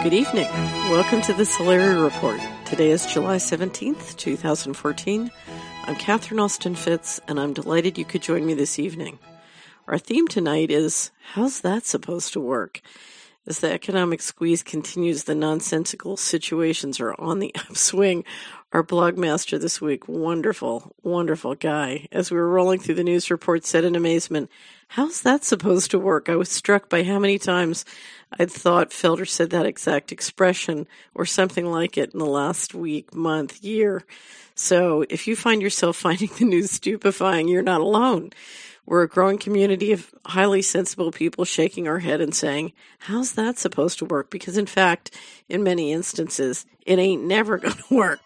Good evening. Welcome to the Solari Report. Today is July 17th, 2014. I'm Catherine Austin Fitz, and I'm delighted you could join me this evening. Our theme tonight is, how's that supposed to work? As the economic squeeze continues, the nonsensical situations are on the upswing. Our blog master this week, wonderful guy, as we were rolling through the news report, said in amazement, how's that supposed to work? I was struck by how many times I'd thought Felder said that exact expression or something like it in the last week, month, year. So if you find yourself finding the news stupefying, you're not alone. We're a growing community of highly sensible people shaking our head and saying, how's that supposed to work? Because in fact, in many instances, it ain't never going to work.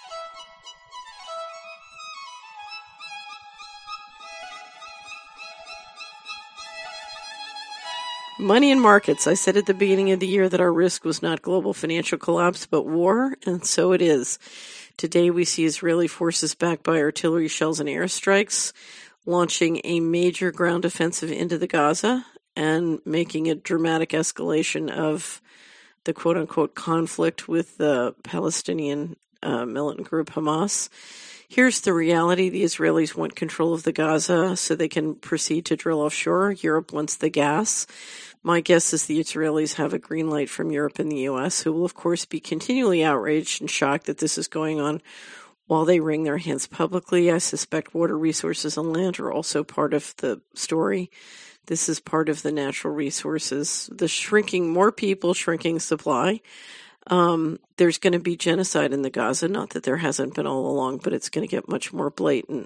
Money and markets. I said at the beginning of the year that our risk was not global financial collapse, but war, and so it is. Today we see Israeli forces backed by artillery shells and airstrikes launching a major ground offensive into the Gaza and making a dramatic escalation of the quote-unquote conflict with the Palestinian militant group Hamas. Here's the reality. The Israelis want control of the Gaza so they can proceed to drill offshore. Europe wants the gas. My guess is the Israelis have a green light from Europe and the U.S., who will, of course, be continually outraged and shocked that this is going on while they wring their hands publicly. I suspect water resources and land are also part of the story. This is part of the natural resources. The more people, shrinking supply. There's going to be genocide in the Gaza, not that there hasn't been all along, but it's going to get much more blatant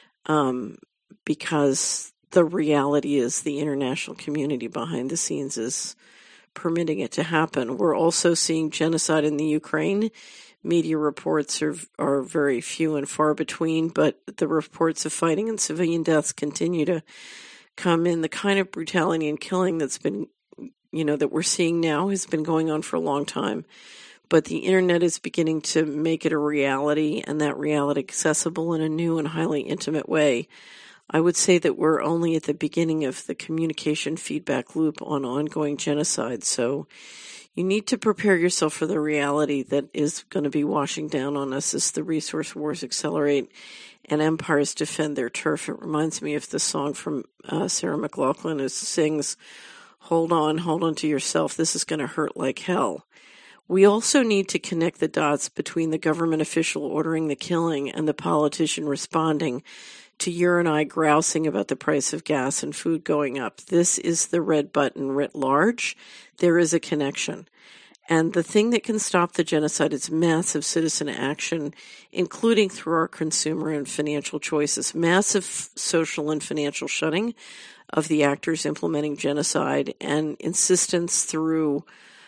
because the reality is the international community behind the scenes is permitting it to happen. We're also seeing genocide in the Ukraine. Media reports are very few and far between, but the reports of fighting and civilian deaths continue to come in. The kind of brutality and killing that's been, that we're seeing now has been going on for a long time. But the internet is beginning to make it a reality, and that reality accessible in a new and highly intimate way. I would say that we're only at the beginning of the communication feedback loop on ongoing genocide. So you need to prepare yourself for the reality that is going to be washing down on us as the resource wars accelerate and empires defend their turf. It reminds me of the song from Sarah McLachlan who sings, hold on to yourself. This is going to hurt like hell. We also need to connect the dots between the government official ordering the killing and the politician responding to you and I grousing about the price of gas and food going up. This is the red button writ large. There is a connection. And the thing that can stop the genocide is massive citizen action, including through our consumer and financial choices, massive social and financial shutting of the actors implementing genocide, and insistence through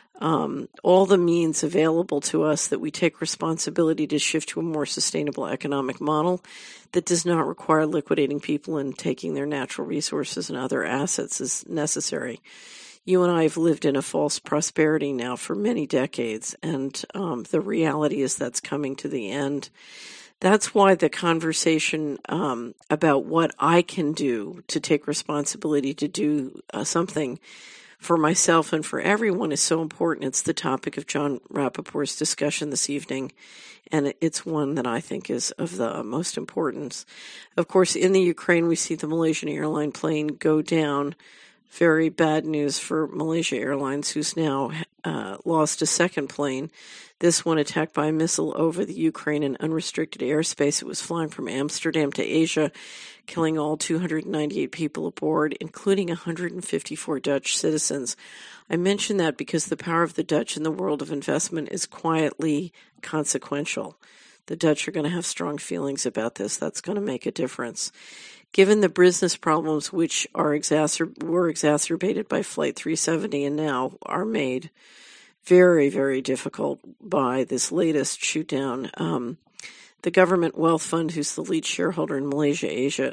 all the means available to us that we take responsibility to shift to a more sustainable economic model that does not require liquidating people and taking their natural resources and other assets as necessary. You and I have lived in a false prosperity now for many decades, and the reality is that's coming to the end. That's why the conversation about what I can do to take responsibility to do something for myself and for everyone is so important. It's the topic of Jon Rappaport's discussion this evening, and it's one that I think is of the most importance. Of course, in the Ukraine, we see the Malaysian airline plane go down. Very bad news for Malaysia Airlines, who's now lost a second plane. This one attacked by a missile over the Ukraine in unrestricted airspace. It was flying from Amsterdam to Asia, killing all 298 people aboard, including 154 Dutch citizens. I mention that because the power of the Dutch in the world of investment is quietly consequential. The Dutch are going to have strong feelings about this. That's going to make a difference. Given the business problems which were exacerbated by Flight 370 and now are made very, very difficult by this latest shoot down, the government wealth fund, who's the lead shareholder in Malaysia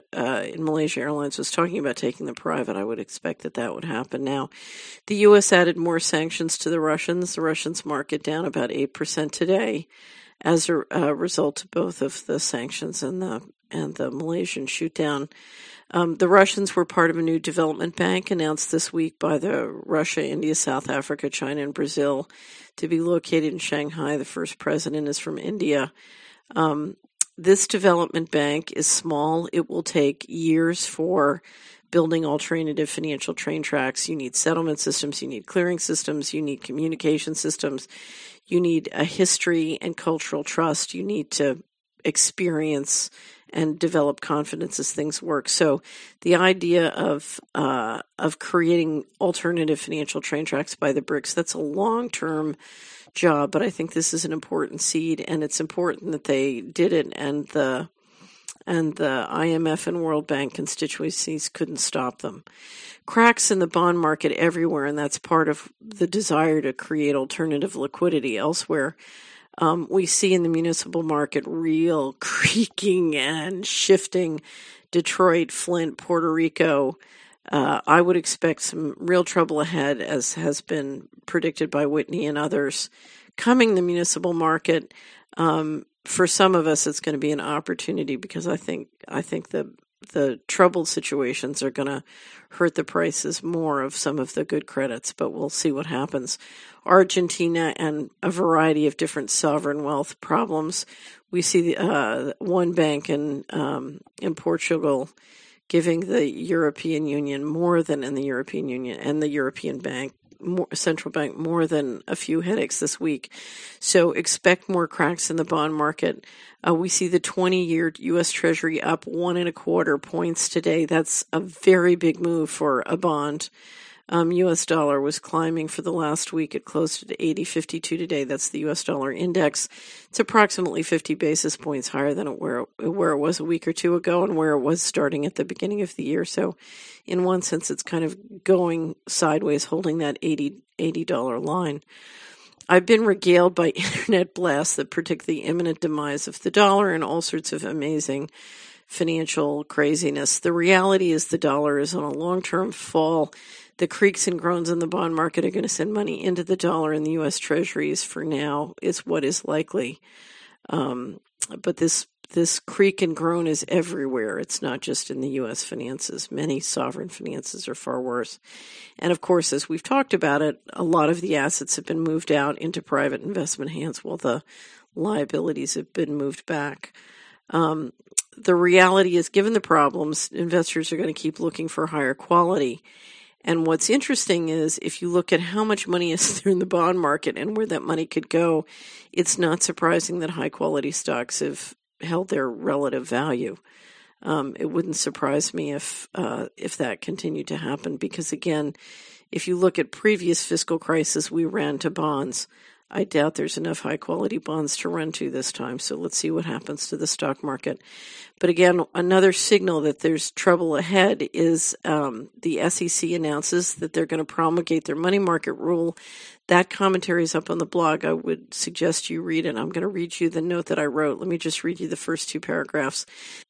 Airlines, was talking about taking them private. I would expect that would happen now. The U.S. added more sanctions to the Russians. The Russians market down about 8% today as a result of both of the sanctions and the the Malaysian shoot down. The Russians were part of a new development bank announced this week by the Russia, India, South Africa, China, and Brazil to be located in Shanghai. The first president is from India. This development bank is small. It will take years for building alternative financial train tracks. You need settlement systems, you need clearing systems, you need communication systems, you need a history and cultural trust, you need to experience and develop confidence as things work. So the idea of creating alternative financial train tracks by the BRICS, that's a long-term job, but I think this is an important seed, and it's important that they did it, and the IMF and World Bank constituencies couldn't stop them. Cracks in the bond market everywhere, and that's part of the desire to create alternative liquidity elsewhere. We see in the municipal market real creaking and shifting. Detroit, Flint, Puerto Rico. I would expect some real trouble ahead, as has been predicted by Whitney and others. Coming the municipal market, for some of us, it's going to be an opportunity, because I think the troubled situations are going to hurt the prices more of some of the good credits, but we'll see what happens. Argentina and a variety of different sovereign wealth problems. We see one bank in Portugal giving the European Union more than in the European Union and the European Bank, central bank, more than a few headaches this week. So expect more cracks in the bond market. We see the 20-year U.S. Treasury up 1.25 points today. That's a very big move for a bond. U.S. dollar was climbing for the last week. It closed at 80.52 today. That's the U.S. dollar index. It's approximately 50 basis points higher than where it was a week or two ago and where it was starting at the beginning of the year. So in one sense, it's kind of going sideways, holding that $80 line. I've been regaled by internet blasts that predict the imminent demise of the dollar and all sorts of amazing financial craziness. The reality is the dollar is on a long-term fall. The creaks and groans in the bond market are going to send money into the dollar, and the U.S. Treasuries for now is what is likely. But this creak and groan is everywhere. It's not just in the U.S. finances. Many sovereign finances are far worse. And of course, as we've talked about it, a lot of the assets have been moved out into private investment hands while the liabilities have been moved back. The reality is, given the problems, investors are going to keep looking for higher quality. And what's interesting is, if you look at how much money is there in the bond market and where that money could go, it's not surprising that high-quality stocks have held their relative value. It wouldn't surprise me if that continued to happen, because, again, if you look at previous fiscal crises, we ran to bonds. I doubt there's enough high-quality bonds to run to this time, so let's see what happens to the stock market. But again, another signal that there's trouble ahead is the SEC announces that they're going to promulgate their money market rule. That commentary is up on the blog. I would suggest you read it. I'm going to read you the note that I wrote. Let me just read you the first two paragraphs.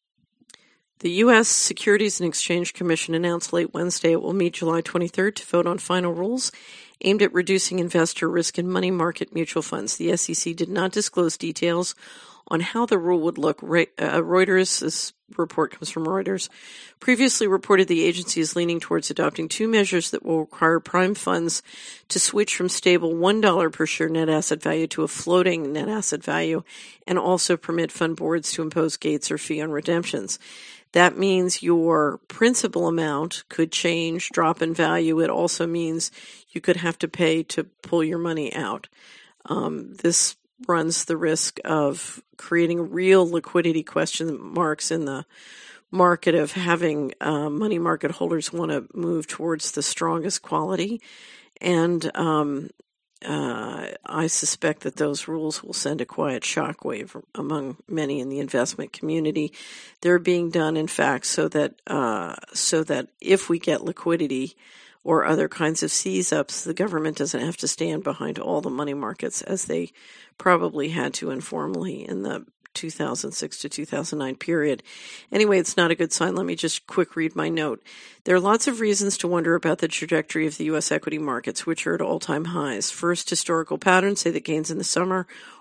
The U.S. Securities and Exchange Commission announced late Wednesday it will meet July 23rd to vote on final rules aimed at reducing investor risk in money market mutual funds. The SEC did not disclose details on how the rule would look. Reuters, this report comes from Reuters, previously reported the agency is leaning towards adopting two measures that will require prime funds to switch from stable $1 per share net asset value to a floating net asset value, and also permit fund boards to impose gates or fee on redemptions. That means your principal amount could change, drop in value. It also means you could have to pay to pull your money out. This runs the risk of creating real liquidity question marks in the market, of having money market holders want to move towards the strongest quality. And I suspect that those rules will send a quiet shockwave among many in the investment community. They're being done, in fact, so that if we get liquidity or other kinds of seize-ups, the government doesn't have to stand behind all the money markets, as they probably had to informally in the 2006 to 2009 period. Anyway, it's not a good sign. Let me just quick read my note. There are lots of reasons to wonder about the trajectory of the U.S. equity markets, which are at all-time highs. First, historical patterns say that gains in the summer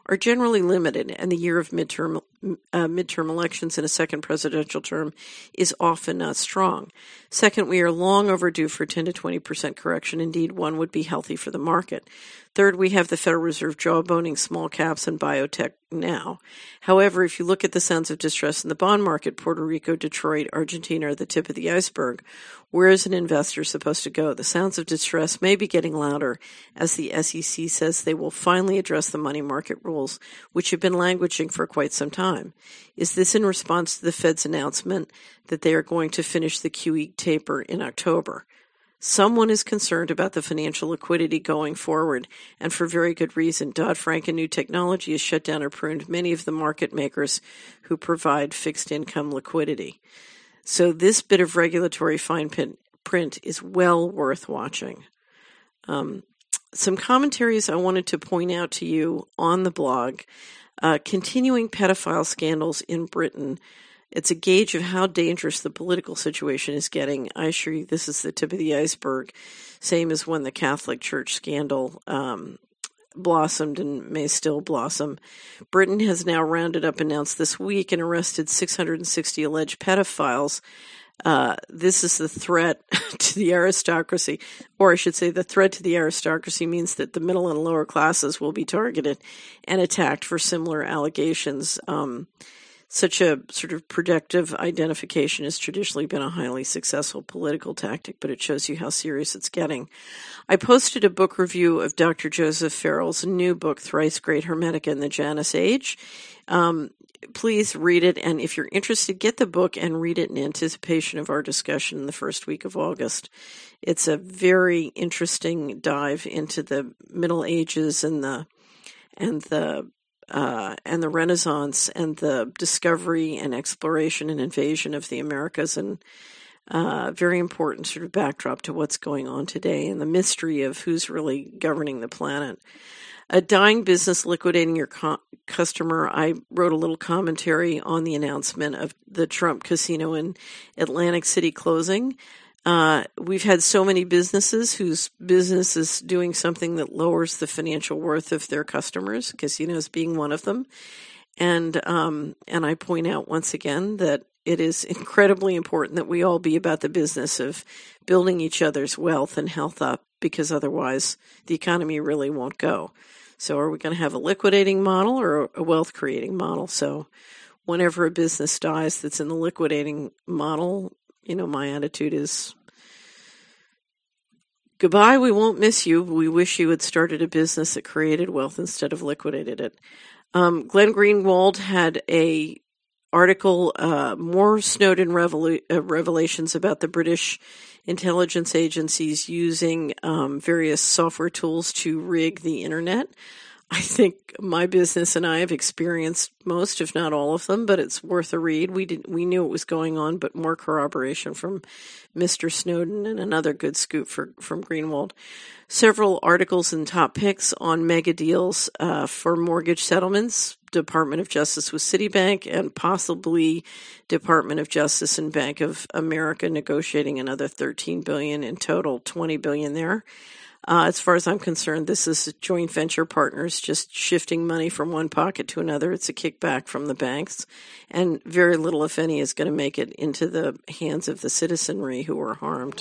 are generally limited, and the year of midterm elections in a second presidential term is often not strong. Second, we are long overdue for a 10 to 20% correction. Indeed, one would be healthy for the market. Third, we have the Federal Reserve jawboning small caps and biotech now. However, if you look at the signs of distress in the bond market, Puerto Rico, Detroit, Argentina are the tip of the iceberg. Where is an investor supposed to go? The sounds of distress may be getting louder as the SEC says they will finally address the money market rules, which have been languishing for quite some time. Is this in response to the Fed's announcement that they are going to finish the QE taper in October? Someone is concerned about the financial liquidity going forward, and for very good reason. Dodd-Frank and new technology has shut down or pruned many of the market makers who provide fixed income liquidity. So this bit of regulatory fine print is well worth watching. Some commentaries I wanted to point out to you on the blog. Continuing pedophile scandals in Britain. It's a gauge of how dangerous the political situation is getting. I assure you this is the tip of the iceberg, same as when the Catholic Church scandal blossomed and may still blossom. Britain has now rounded up, announced this week, and arrested 660 alleged pedophiles. This is the threat to the aristocracy, or I should say the threat to the aristocracy means that the middle and lower classes will be targeted and attacked for similar allegations. Such a sort of protective identification has traditionally been a highly successful political tactic, but it shows you how serious it's getting. I posted a book review of Dr. Joseph Farrell's new book, Thrice Great Hermetica in the Janus Age. Please read it, and if you're interested, get the book and read it in anticipation of our discussion in the first week of August. It's a very interesting dive into the Middle Ages and the Renaissance and the discovery and exploration and invasion of the Americas, and very important sort of backdrop to what's going on today and the mystery of who's really governing the planet. A dying business liquidating your customer. I wrote a little commentary on the announcement of the Trump Casino in Atlantic City closing. We've had so many businesses whose business is doing something that lowers the financial worth of their customers, casinos being one of them. And I point out once again that it is incredibly important that we all be about the business of building each other's wealth and health up, because otherwise the economy really won't go. So are we going to have a liquidating model or a wealth creating model? So whenever a business dies that's in the liquidating model, my attitude is, goodbye, we won't miss you. We wish you had started a business that created wealth instead of liquidated it. Glenn Greenwald had a article, more Snowden revelations about the British intelligence agencies using various software tools to rig the internet. I think my business and I have experienced most, if not all of them, but it's worth a read. We knew it was going on, but more corroboration from Mr. Snowden and another good scoop from Greenwald. Several articles and top picks on mega deals for mortgage settlements, Department of Justice with Citibank, and possibly Department of Justice and Bank of America negotiating another $13 billion in total, $20 billion there. As far as I'm concerned, this is joint venture partners just shifting money from one pocket to another. It's a kickback from the banks, and very little, if any, is going to make it into the hands of the citizenry who are harmed.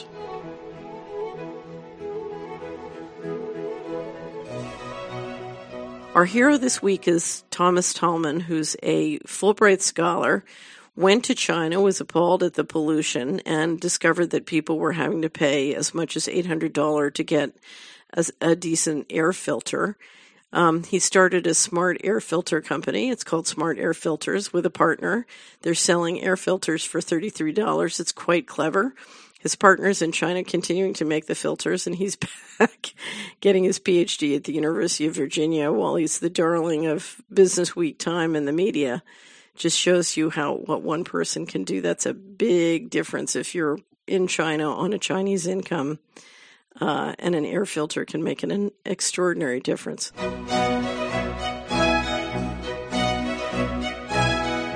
Our hero this week is Thomas Tallman, who's a Fulbright scholar, went to China, was appalled at the pollution, and discovered that people were having to pay as much as $800 to get a decent air filter. He started a smart air filter company. It's called Smart Air Filters with a partner. They're selling air filters for $33. It's quite clever. His partner's in China continuing to make the filters, and he's back getting his PhD at the University of Virginia while he's the darling of Business Week time and the media. Just shows you what one person can do. That's a big difference if you're in China on a Chinese income, and an air filter can make an extraordinary difference.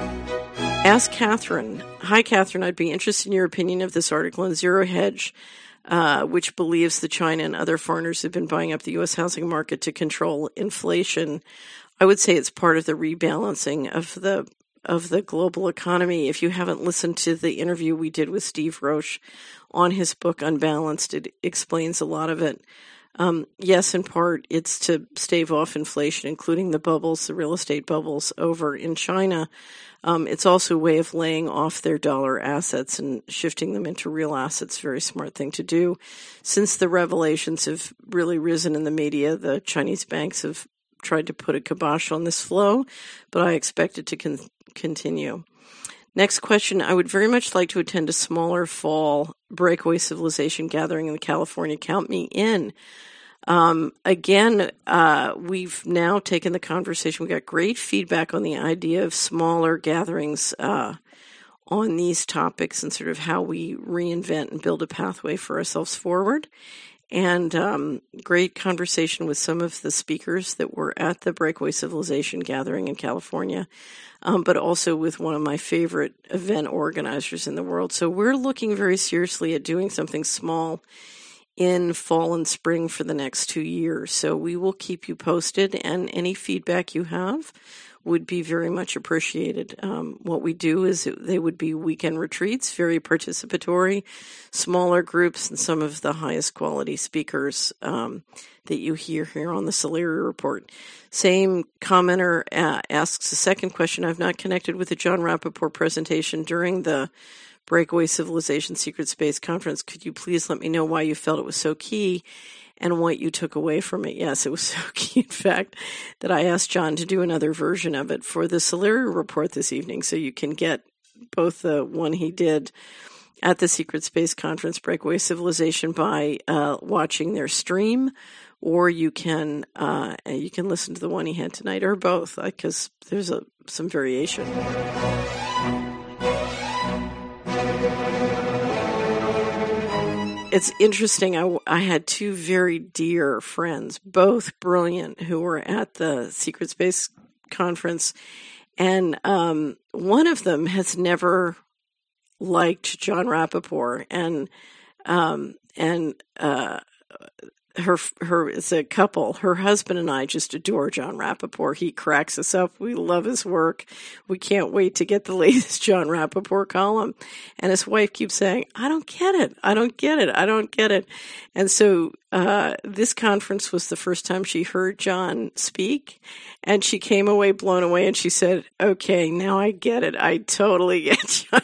Ask Catherine. Hi, Catherine. I'd be interested in your opinion of this article in Zero Hedge which believes that China and other foreigners have been buying up the U.S. housing market to control inflation. I would say it's part of the rebalancing of the global economy. If you haven't listened to the interview we did with Steve Roche on his book Unbalanced, it explains a lot of it. Yes, in part, it's to stave off inflation, including the bubbles, the real estate bubbles over in China. It's also a way of laying off their dollar assets and shifting them into real assets. Very smart thing to do. Since the revelations have really risen in the media, the Chinese banks have tried to put a kibosh on this flow, but I expect it to continue. Next question. I would very much like to attend a smaller fall breakaway civilization gathering in California. Count me in. Again, we've now taken the conversation. We got great feedback on the idea of smaller gatherings on these topics and sort of how we reinvent and build a pathway for ourselves forward. And great conversation with some of the speakers that were at the Breakaway Civilization gathering in California, but also with one of my favorite event organizers in the world. So we're looking very seriously at doing something small in fall and spring for the next 2 years. So we will keep you posted, and any feedback you have would be very much appreciated. What we do is they would be weekend retreats, very participatory, smaller groups, and some of the highest quality speakers that you hear here on the Solari Report. Same commenter asks a second question. I've not connected with the Jon Rappoport presentation during the Breakaway Civilization Secret Space Conference. Could you please let me know why you felt it was so key and what you took away from it? Yes, it was so key, in fact, that I asked John to do another version of it for the Solari Report this evening, so you can get both the one he did at the Secret Space Conference, Breakaway Civilization, by watching their stream, or you can listen to the one he had tonight, or both, because there's some variation. It's interesting. I had two very dear friends, both brilliant, who were at the Secret Space Conference, and one of them has never liked Jon Rappoport, and her is a couple. Her husband and I just adore Jon Rappoport. He cracks us up. We love his work. We can't wait to get the latest Jon Rappoport column. And his wife keeps saying, I don't get it. I don't get it. I don't get it. And so this conference was the first time she heard Jon speak, and she came away blown away, and she said, okay, now I get it. I totally get Jon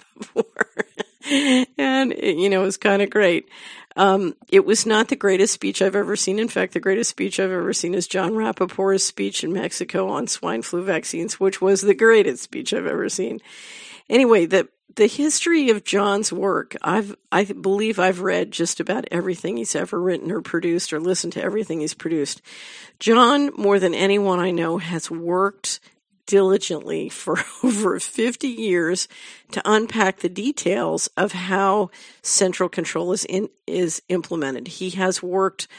Rappoport. And, it was kind of great. It was not the greatest speech I've ever seen. In fact, the greatest speech I've ever seen is Jon Rappoport's speech in Mexico on swine flu vaccines, which was the greatest speech I've ever seen. Anyway, the history of Jon's work, I believe I've read just about everything he's ever written or produced, or listened to everything he's produced. Jon, more than anyone I know, has worked diligently for over 50 years to unpack the details of how central control is implemented. He has worked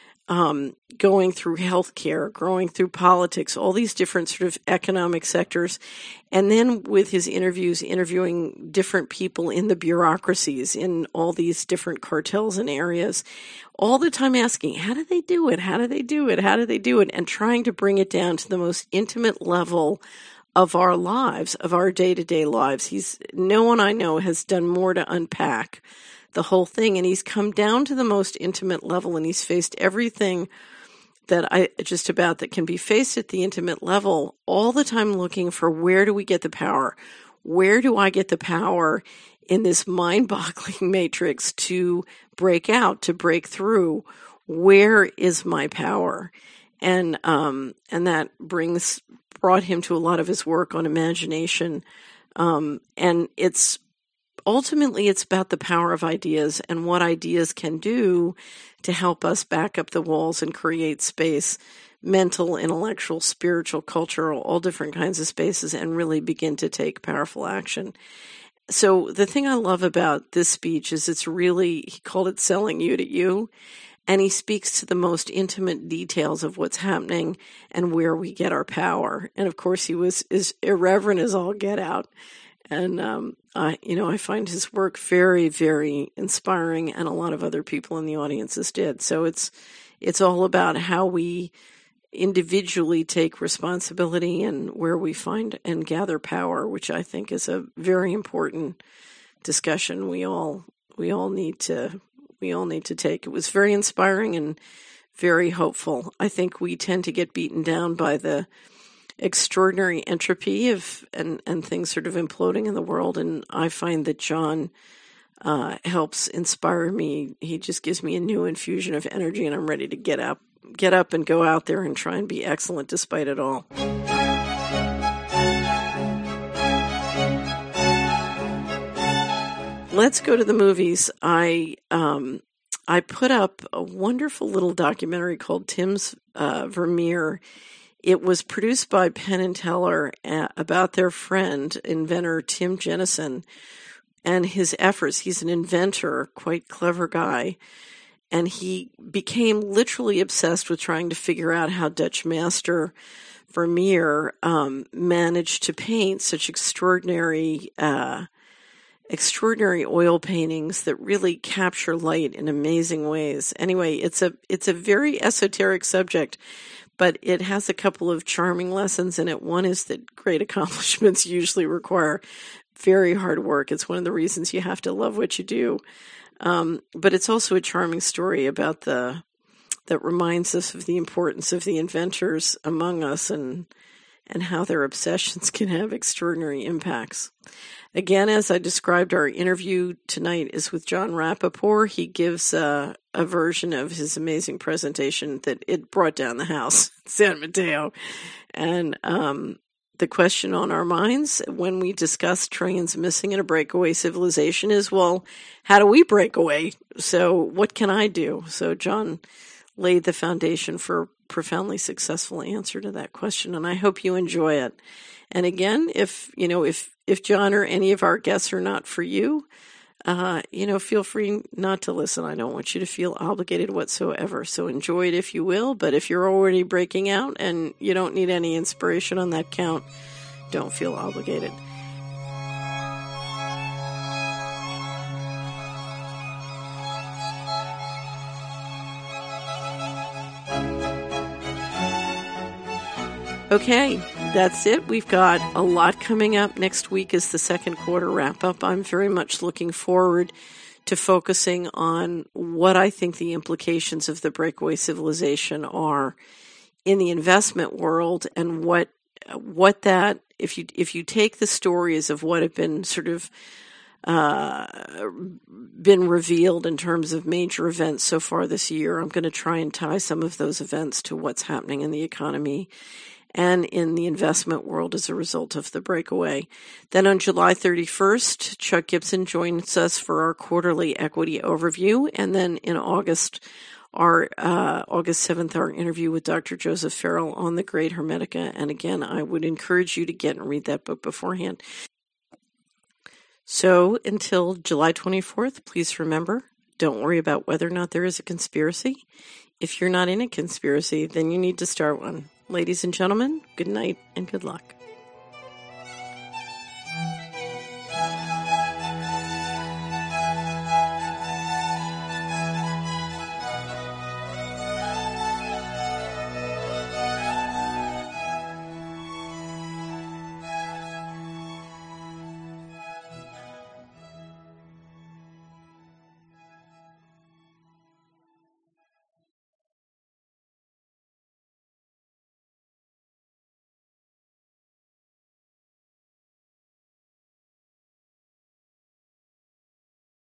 going through healthcare, going through politics, all these different sort of economic sectors, and then with his interviews, interviewing different people in the bureaucracies in all these different cartels and areas, all the time asking, how do they do it? How do they do it? How do they do it? And trying to bring it down to the most intimate level of our lives, of our day-to-day lives. No one I know has done more to unpack the whole thing, and he's come down to the most intimate level, and he's faced everything that can be faced at the intimate level, all the time looking for, where do we get the power? Where do I get the power in this mind-boggling matrix to break out, to break through? Where is my power? And that brought him to a lot of his work on imagination. And ultimately, it's about the power of ideas and what ideas can do to help us back up the walls and create space, mental, intellectual, spiritual, cultural, all different kinds of spaces, and really begin to take powerful action. So the thing I love about this speech is he called it Selling You to You, and he speaks to the most intimate details of what's happening and where we get our power. And of course, he was as irreverent as all get out. And I find his work very, very inspiring, and a lot of other people in the audiences did. So it's all about how we individually take responsibility and where we find and gather power, which I think is a very important discussion we all need to take. It was very inspiring and very hopeful. I think we tend to get beaten down by the extraordinary entropy of and things sort of imploding in the world, and I find that John helps inspire me. He just gives me a new infusion of energy, and I'm ready to get up and go out there and try and be excellent despite it all. Let's go to the movies. I put up a wonderful little documentary called Tim's Vermeer. It was produced by Penn and Teller about their friend, inventor Tim Jennison, and his efforts. He's an inventor, quite clever guy, and he became literally obsessed with trying to figure out how Dutch master Vermeer managed to paint such extraordinary oil paintings that really capture light in amazing ways. Anyway, it's a very esoteric subject, but it has a couple of charming lessons in it. One is that great accomplishments usually require very hard work. It's one of the reasons you have to love what you do. But it's also a charming story about that reminds us of the importance of the inventors among us and how their obsessions can have extraordinary impacts. Again, as I described, our interview tonight is with Jon Rappoport. He gives a version of his amazing presentation that it brought down the house in San Mateo. And the question on our minds when we discuss trillions missing in a breakaway civilization is, well, how do we break away? So what can I do? So John laid the foundation for a profoundly successful answer to that question, and I hope you enjoy it. And again, if John or any of our guests are not for you, feel free not to listen. I don't want you to feel obligated whatsoever. So enjoy it if you will, but if you're already breaking out and you don't need any inspiration on that count, don't feel obligated. Okay, that's it. We've got a lot coming up. Next week is the second quarter wrap-up. I'm very much looking forward to focusing on what I think the implications of the breakaway civilization are in the investment world, and what that, if you take the stories of what have been sort of been revealed in terms of major events so far this year, I'm going to try and tie some of those events to what's happening in the economy and in the investment world as a result of the breakaway. Then on July 31st, Chuck Gibson joins us for our quarterly equity overview. And then in August, August 7th, our interview with Dr. Joseph Farrell on the Great Hermetica. And again, I would encourage you to get and read that book beforehand. So until July 24th, please remember, don't worry about whether or not there is a conspiracy. If you're not in a conspiracy, then you need to start one. Ladies and gentlemen, good night and good luck.